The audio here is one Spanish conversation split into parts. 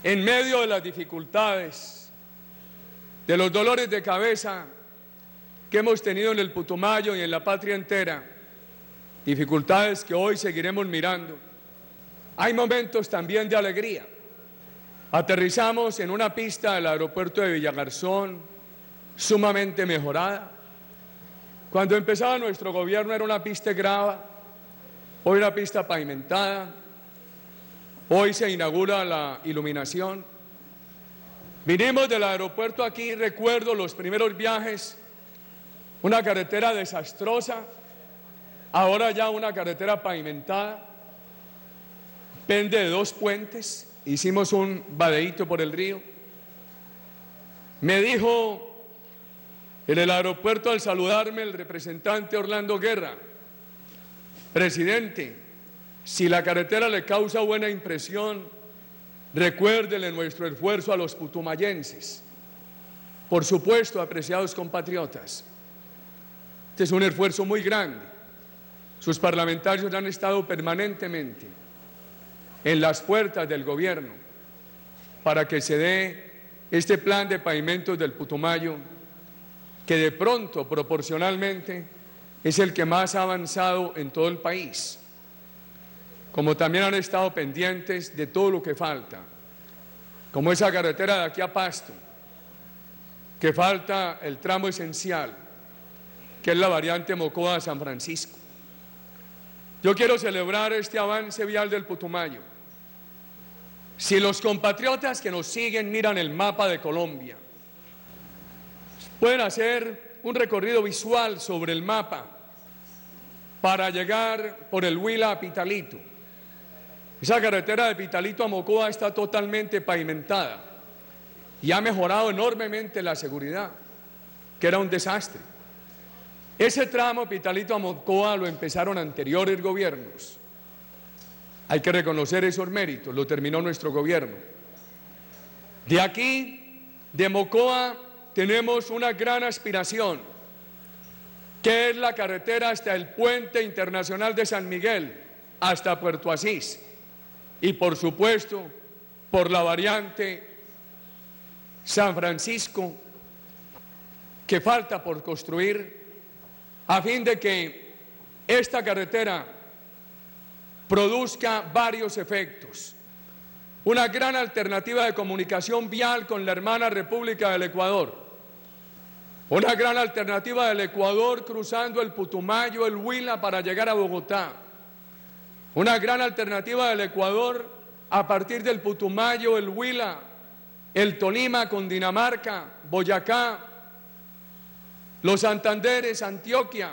en medio de las dificultades, de los dolores de cabeza que hemos tenido en el Putumayo y en la patria entera, dificultades que hoy seguiremos mirando, hay momentos también de alegría. Aterrizamos en una pista del aeropuerto de Villagarzón sumamente mejorada. Cuando empezaba nuestro gobierno era una pista de grava, hoy una pista pavimentada, hoy se inaugura la iluminación. Vinimos del aeropuerto aquí, recuerdo los primeros viajes, una carretera desastrosa, ahora ya una carretera pavimentada, pende de 2 puentes, hicimos un vadeíto por el río. Me dijo en el aeropuerto al saludarme el representante Orlando Guerra: presidente, si la carretera le causa buena impresión, recuérdele nuestro esfuerzo a los putumayenses. Por supuesto, apreciados compatriotas, este es un esfuerzo muy grande. Sus parlamentarios han estado permanentemente en las puertas del gobierno para que se dé este plan de pavimentos del Putumayo, que de pronto, proporcionalmente, es el que más ha avanzado en todo el país. Como también han estado pendientes de todo lo que falta, como esa carretera de aquí a Pasto, que falta el tramo esencial, que es la variante Mocoa-San Francisco. Yo quiero celebrar este avance vial del Putumayo. Si los compatriotas que nos siguen miran el mapa de Colombia, pueden hacer un recorrido visual sobre el mapa para llegar por el Huila a Pitalito. Esa carretera de Pitalito a Mocoa está totalmente pavimentada y ha mejorado enormemente la seguridad, que era un desastre. Ese tramo Pitalito a Mocoa lo empezaron anteriores gobiernos. Hay que reconocer esos méritos, lo terminó nuestro gobierno. De aquí, de Mocoa, tenemos una gran aspiración, que es la carretera hasta el Puente Internacional de San Miguel, hasta Puerto Asís. Y por supuesto, por la variante San Francisco, que falta por construir, a fin de que esta carretera produzca varios efectos. Una gran alternativa de comunicación vial con la hermana República del Ecuador. Una gran alternativa del Ecuador cruzando el Putumayo, el Huila para llegar a Bogotá. Una gran alternativa del Ecuador a partir del Putumayo, el Huila, el Tolima con Dinamarca, Boyacá, los Santanderes, Antioquia,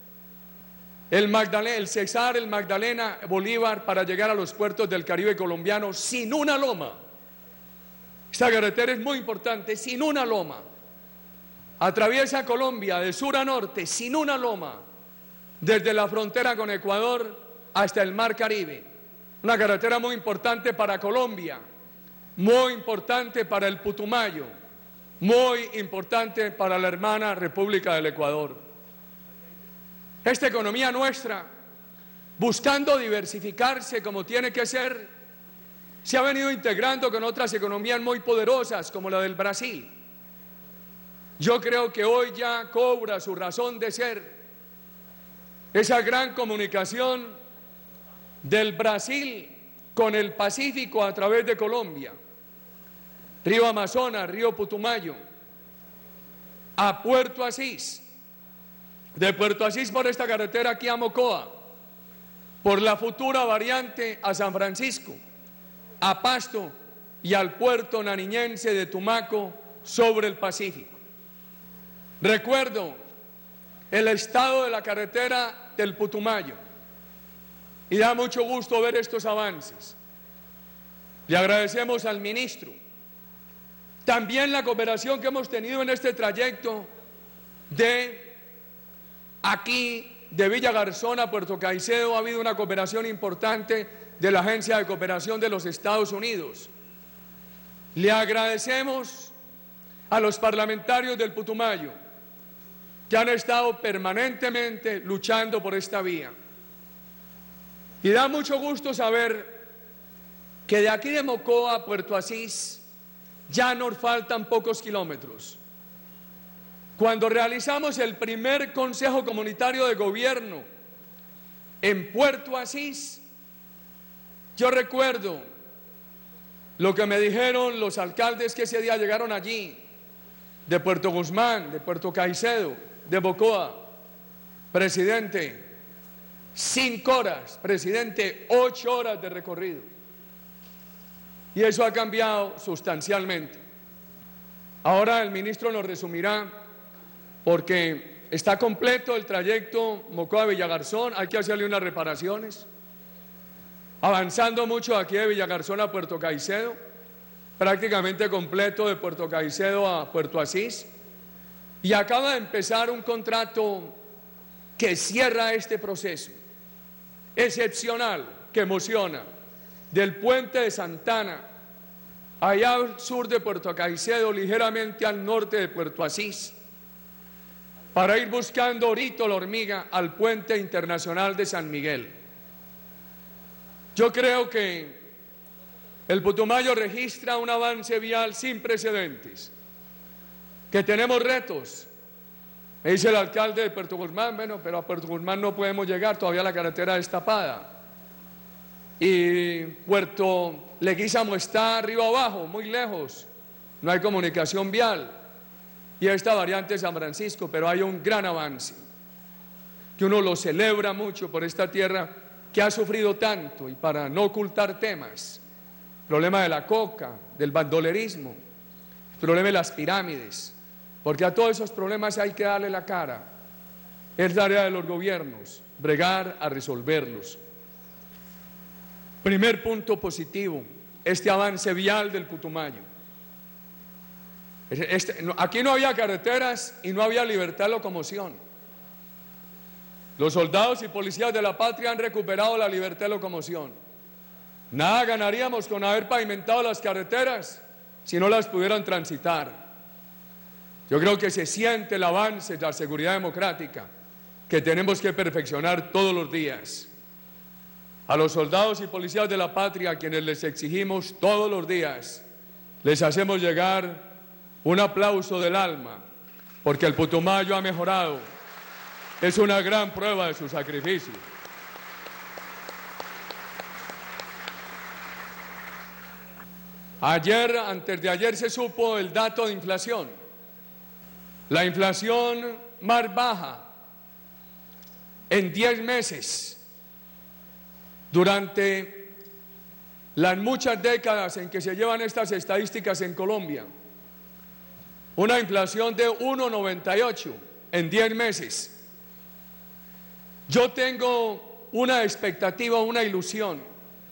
el Cesar, el Magdalena, Bolívar, para llegar a los puertos del Caribe colombiano sin una loma. Esta carretera es muy importante, sin una loma. Atraviesa Colombia de sur a norte, sin una loma, desde la frontera con Ecuador hasta el Mar Caribe. Una carretera muy importante para Colombia, muy importante para el Putumayo, muy importante para la hermana República del Ecuador. Esta economía nuestra, buscando diversificarse como tiene que ser, se ha venido integrando con otras economías muy poderosas como la del Brasil. Yo creo que hoy ya cobra su razón de ser esa gran comunicación del Brasil con el Pacífico a través de Colombia, río Amazonas, río Putumayo, a Puerto Asís, de Puerto Asís por esta carretera aquí a Mocoa, por la futura variante a San Francisco, a Pasto y al puerto nariñense de Tumaco sobre el Pacífico. Recuerdo el estado de la carretera del Putumayo y da mucho gusto ver estos avances. Le agradecemos al ministro. También la cooperación que hemos tenido en este trayecto de aquí, de Villagarzón a Puerto Caicedo, ha habido una cooperación importante de la Agencia de Cooperación de los Estados Unidos. Le agradecemos a los parlamentarios del Putumayo que han estado permanentemente luchando por esta vía. Y da mucho gusto saber que de aquí de Mocoa a Puerto Asís ya nos faltan pocos kilómetros. Cuando realizamos el primer Consejo Comunitario de Gobierno en Puerto Asís, yo recuerdo lo que me dijeron los alcaldes que ese día llegaron allí, de Puerto Guzmán, de Puerto Caicedo, de Mocoa. Presidente, 5 horas, presidente, 8 horas de recorrido. Y eso ha cambiado sustancialmente. Ahora el ministro nos resumirá, porque está completo el trayecto Mocoa-Villagarzón, hay que hacerle unas reparaciones. Avanzando mucho aquí de Villagarzón a Puerto Caicedo, prácticamente completo de Puerto Caicedo a Puerto Asís. Y acaba de empezar un contrato que cierra este proceso excepcional, que emociona, del puente de Santana, allá al sur de Puerto Caicedo, ligeramente al norte de Puerto Asís, para ir buscando Orito la Hormiga al puente internacional de San Miguel. Yo creo que el Putumayo registra un avance vial sin precedentes, que tenemos retos. Me dice el alcalde de Puerto Guzmán, bueno, pero a Puerto Guzmán no podemos llegar, todavía la carretera es tapada. Y Puerto Leguízamo está arriba abajo, muy lejos, no hay comunicación vial. Y esta variante San Francisco, pero hay un gran avance, que uno lo celebra mucho por esta tierra que ha sufrido tanto, y para no ocultar temas, el problema de la coca, del bandolerismo, el problema de las pirámides, porque a todos esos problemas hay que darle la cara. Es tarea de los gobiernos bregar a resolverlos. Primer punto positivo, este avance vial del Putumayo. Aquí no había carreteras y no había libertad de locomoción. Los soldados y policías de la patria han recuperado la libertad de locomoción. Nada ganaríamos con haber pavimentado las carreteras si no las pudieran transitar. Yo creo que se siente el avance de la seguridad democrática que tenemos que perfeccionar todos los días. A los soldados y policías de la patria, a quienes les exigimos todos los días, les hacemos llegar un aplauso del alma, porque el Putumayo ha mejorado. Es una gran prueba de su sacrificio. Ayer, antes de ayer, se supo el dato de inflación. La inflación más baja en 10 meses durante las muchas décadas en que se llevan estas estadísticas en Colombia. Una inflación de 1,98 en 10 meses. Yo tengo una expectativa, una ilusión,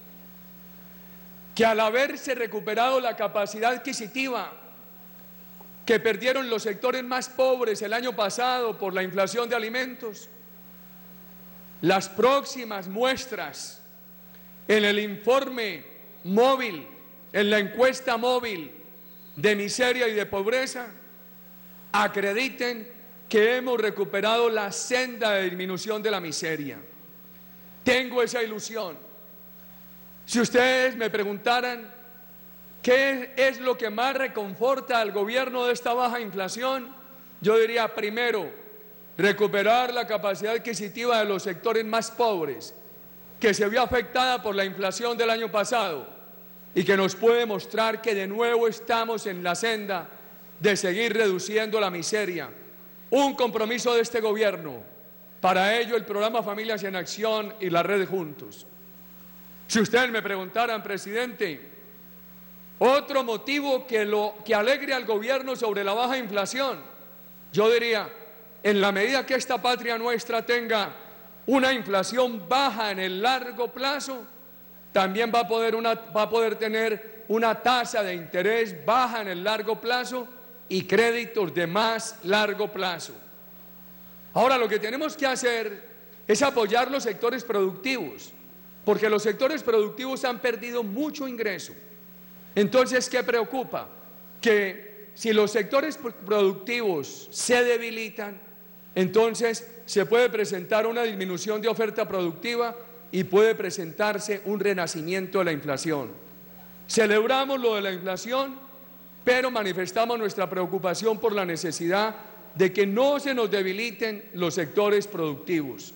que al haberse recuperado la capacidad adquisitiva que perdieron los sectores más pobres el año pasado por la inflación de alimentos, las próximas muestras en el informe móvil, en la encuesta móvil de miseria y de pobreza, acrediten que hemos recuperado la senda de disminución de la miseria. Tengo esa ilusión. Si ustedes me preguntaran ¿qué es lo que más reconforta al gobierno de esta baja inflación? Yo diría, primero, recuperar la capacidad adquisitiva de los sectores más pobres, que se vio afectada por la inflación del año pasado y que nos puede mostrar que de nuevo estamos en la senda de seguir reduciendo la miseria. Un compromiso de este gobierno, para ello el programa Familias en Acción y la Red Juntos. Si ustedes me preguntaran, presidente, otro motivo que alegre al gobierno sobre la baja inflación, yo diría, en la medida que esta patria nuestra tenga una inflación baja en el largo plazo, también va a poder tener una tasa de interés baja en el largo plazo y créditos de más largo plazo. Ahora, lo que tenemos que hacer es apoyar los sectores productivos, porque los sectores productivos han perdido mucho ingreso. Entonces, ¿qué preocupa? Que si los sectores productivos se debilitan, entonces se puede presentar una disminución de oferta productiva y puede presentarse un renacimiento de la inflación. Celebramos lo de la inflación, pero manifestamos nuestra preocupación por la necesidad de que no se nos debiliten los sectores productivos.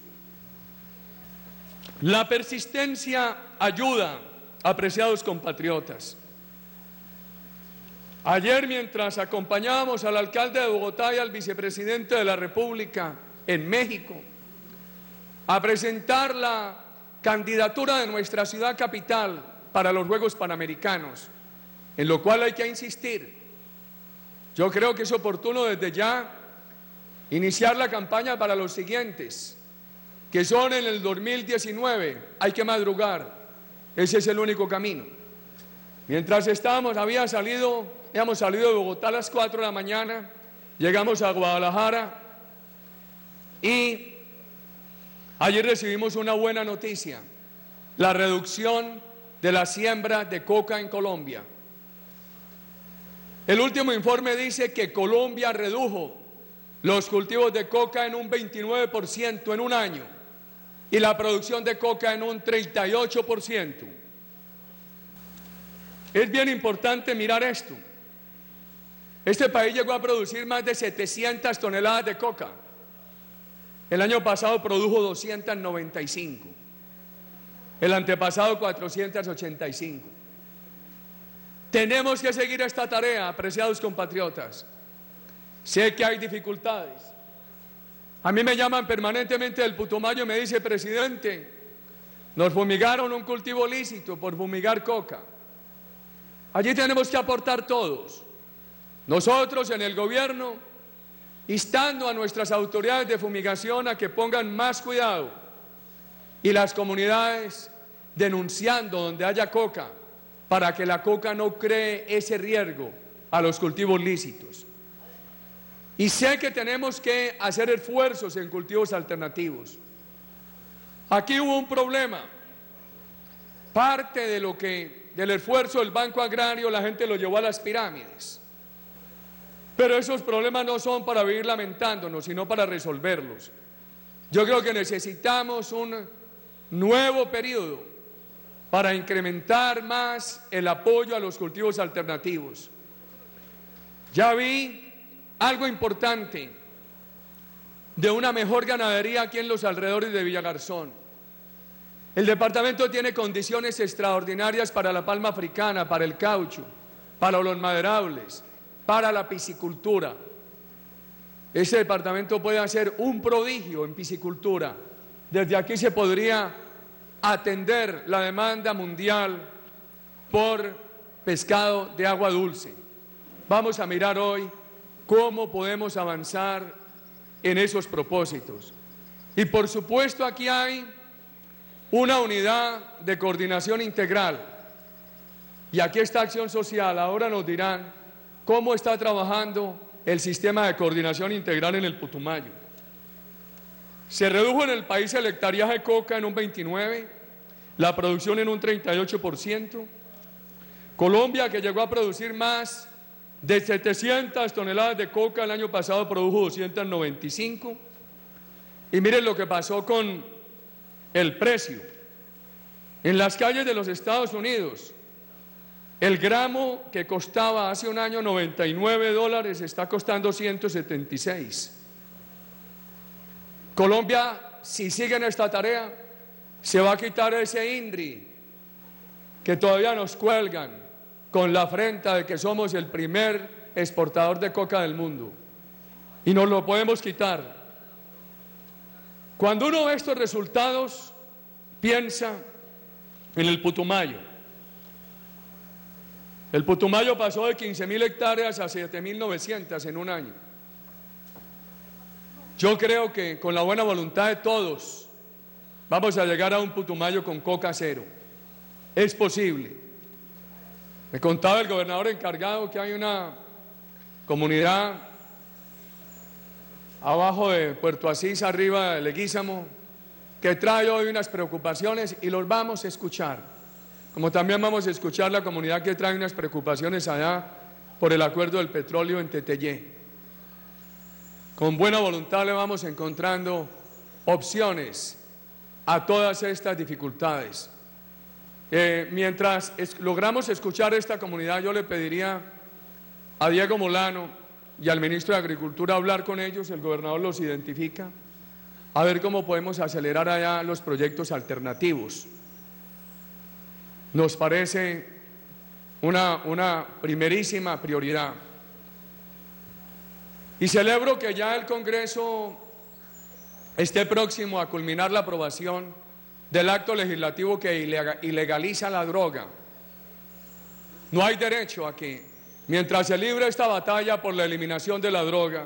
La persistencia ayuda, apreciados compatriotas. Ayer, mientras acompañábamos al alcalde de Bogotá y al vicepresidente de la República en México a presentar la candidatura de nuestra ciudad capital para los Juegos Panamericanos, en lo cual hay que insistir. Yo creo que es oportuno desde ya iniciar la campaña para los siguientes, que son en el 2019, hay que madrugar, ese es el único camino. Mientras habíamos salido de Bogotá a las 4 de la mañana, llegamos a Guadalajara y ayer recibimos una buena noticia, la reducción de la siembra de coca en Colombia. El último informe dice que Colombia redujo los cultivos de coca en un 29% en un año y la producción de coca en un 38%. Es bien importante mirar esto. Este país llegó a producir más de 700 toneladas de coca. El año pasado produjo 295. El antepasado 485. Tenemos que seguir esta tarea, apreciados compatriotas. Sé que hay dificultades. A mí me llaman permanentemente del Putumayo y me dice: presidente, nos fumigaron un cultivo lícito por fumigar coca. Allí tenemos que aportar todos. Nosotros en el gobierno, instando a nuestras autoridades de fumigación a que pongan más cuidado, y las comunidades denunciando donde haya coca, para que la coca no cree ese riesgo a los cultivos lícitos. Y sé que tenemos que hacer esfuerzos en cultivos alternativos. Aquí hubo un problema. Parte del esfuerzo del Banco Agrario, la gente lo llevó a las pirámides. Pero esos problemas no son para vivir lamentándonos, sino para resolverlos. Yo creo que necesitamos un nuevo periodo para incrementar más el apoyo a los cultivos alternativos. Ya vi algo importante de una mejor ganadería aquí en los alrededores de Villagarzón. El departamento tiene condiciones extraordinarias para la palma africana, para el caucho, para los maderables, para la piscicultura. Este departamento puede hacer un prodigio en piscicultura. Desde aquí se podría atender la demanda mundial por pescado de agua dulce. Vamos a mirar hoy cómo podemos avanzar en esos propósitos. Y por supuesto aquí hay una unidad de coordinación integral. Y aquí está Acción Social. Ahora nos dirán cómo está trabajando el sistema de coordinación integral en el Putumayo. Se redujo en el país el hectareaje de coca en un 29%, la producción en un 38%. Colombia, que llegó a producir más de 700 toneladas de coca, el año pasado produjo 295. Y miren lo que pasó con el precio. En las calles de los Estados Unidos, el gramo que costaba hace un año $99 está costando 176. Colombia, si sigue en esta tarea, se va a quitar ese INDRI que todavía nos cuelgan con la afrenta de que somos el primer exportador de coca del mundo. Y nos lo podemos quitar. Cuando uno ve estos resultados, piensa en el Putumayo. El Putumayo pasó de 15.000 hectáreas a 7.900 en un año. Yo creo que con la buena voluntad de todos vamos a llegar a un Putumayo con coca cero. Es posible. Me contaba el gobernador encargado que hay una comunidad abajo de Puerto Asís, arriba de Leguízamo, que trae hoy unas preocupaciones y los vamos a escuchar. Como también vamos a escuchar la comunidad que trae unas preocupaciones allá por el acuerdo del petróleo en Teteyé. Con buena voluntad le vamos encontrando opciones a todas estas dificultades. Mientras logramos escuchar esta comunidad, yo le pediría a Diego Molano y al ministro de Agricultura hablar con ellos, el gobernador los identifica, a ver cómo podemos acelerar allá los proyectos alternativos. Nos parece una primerísima prioridad. Y celebro que ya el Congreso esté próximo a culminar la aprobación del acto legislativo que ilegaliza la droga. No hay derecho a que, mientras se libre esta batalla por la eliminación de la droga,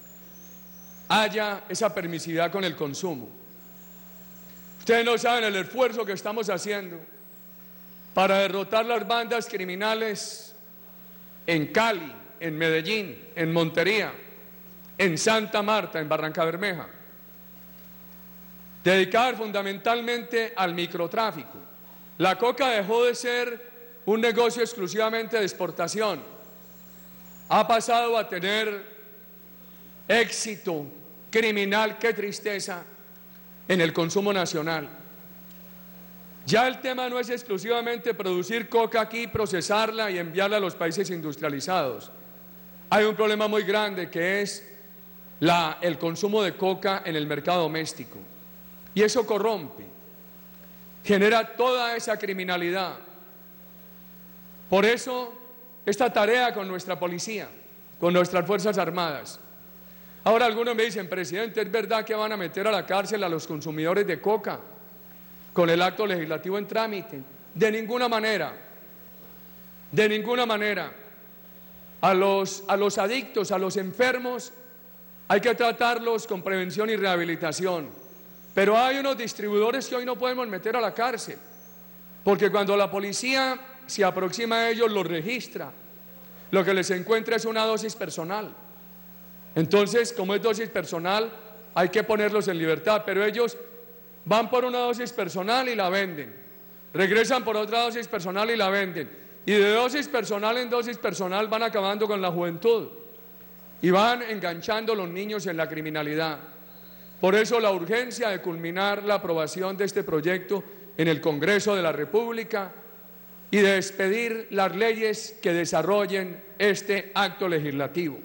haya esa permisividad con el consumo. Ustedes no saben el esfuerzo que estamos haciendo para derrotar las bandas criminales en Cali, en Medellín, en Montería, en Santa Marta, en Barrancabermeja, dedicadas fundamentalmente al microtráfico. La coca dejó de ser un negocio exclusivamente de exportación, ha pasado a tener éxito criminal, qué tristeza, en el consumo nacional. Ya el tema no es exclusivamente producir coca aquí, procesarla y enviarla a los países industrializados. Hay un problema muy grande que es el consumo de coca en el mercado doméstico. Y eso corrompe, genera toda esa criminalidad. Por eso, esta tarea con nuestra policía, con nuestras Fuerzas Armadas. Ahora algunos me dicen, presidente, ¿es verdad que van a meter a la cárcel a los consumidores de coca con el acto legislativo en trámite? De ninguna manera, de ninguna manera. A los adictos, a los enfermos, hay que tratarlos con prevención y rehabilitación. Pero hay unos distribuidores que hoy no podemos meter a la cárcel, porque cuando la policía se aproxima a ellos, los registra, lo que les encuentra es una dosis personal. Entonces, como es dosis personal, hay que ponerlos en libertad, pero ellos van por una dosis personal y la venden, regresan por otra dosis personal y la venden, y de dosis personal en dosis personal van acabando con la juventud y van enganchando a los niños en la criminalidad. Por eso la urgencia de culminar la aprobación de este proyecto en el Congreso de la República y de expedir las leyes que desarrollen este acto legislativo.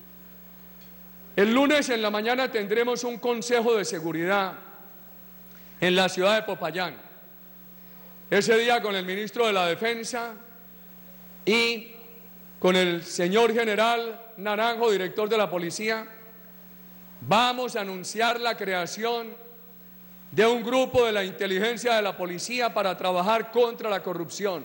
El lunes en la mañana tendremos un consejo de seguridad en la ciudad de Popayán. Ese día con el ministro de la Defensa y con el señor general Naranjo, director de la policía, vamos a anunciar la creación de un grupo de la inteligencia de la policía para trabajar contra la corrupción.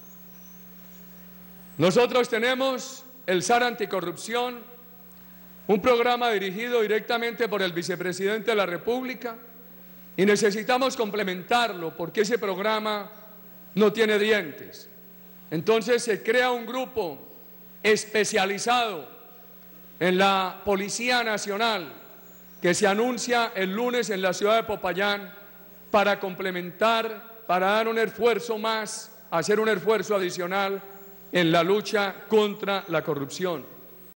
Nosotros tenemos el SAR Anticorrupción, un programa dirigido directamente por el vicepresidente de la República, y necesitamos complementarlo porque ese programa no tiene dientes. Entonces se crea un grupo especializado en la Policía Nacional que se anuncia el lunes en la ciudad de Popayán para complementar, para dar un esfuerzo más, hacer un esfuerzo adicional en la lucha contra la corrupción.